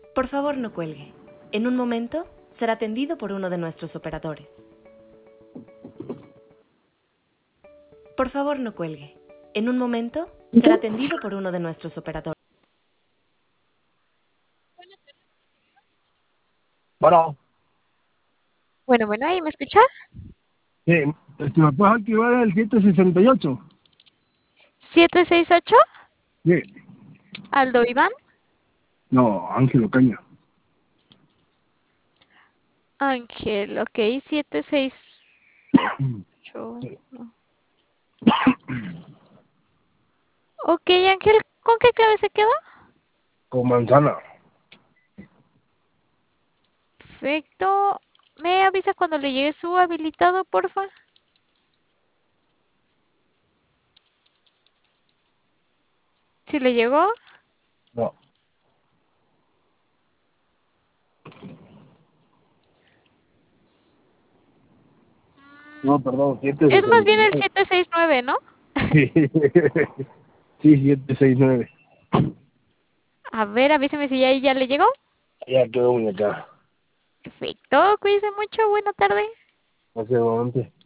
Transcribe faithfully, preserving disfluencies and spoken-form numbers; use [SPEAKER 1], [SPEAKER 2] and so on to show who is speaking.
[SPEAKER 1] Por favor, no cuelgue. En un momento será atendido por uno de nuestros operadores. Por favor, no cuelgue. En un momento será atendido por uno de nuestros operadores.
[SPEAKER 2] Bueno,
[SPEAKER 3] Bueno, bueno, ¿ahí me escucha?
[SPEAKER 2] sí, este, ¿me puedes activar el siete sesenta y ocho?
[SPEAKER 3] ¿siete seis ocho?
[SPEAKER 2] Sí.
[SPEAKER 3] ¿Aldo Iván?
[SPEAKER 2] No, Ángel Ocaña.
[SPEAKER 3] Ángel, ok, siete seis ocho.
[SPEAKER 2] Sí.
[SPEAKER 3] No. Ok, Ángel, ¿con qué clave se queda?
[SPEAKER 2] Con manzana.
[SPEAKER 3] Perfecto. ¿Me avisa cuando le llegue su habilitado, porfa? ¿Si le llegó?
[SPEAKER 2] No. No, perdón,
[SPEAKER 3] Es más bien el
[SPEAKER 2] siete sesenta y nueve.
[SPEAKER 3] siete seis nueve, ¿no?
[SPEAKER 2] Sí, sí, siete seis nueve.
[SPEAKER 3] A ver, avíseme si ya ahí ya le llegó.
[SPEAKER 2] Ya quedó muñeca.
[SPEAKER 3] Perfecto, cuídese mucho, buena tarde.
[SPEAKER 2] Hace un momento.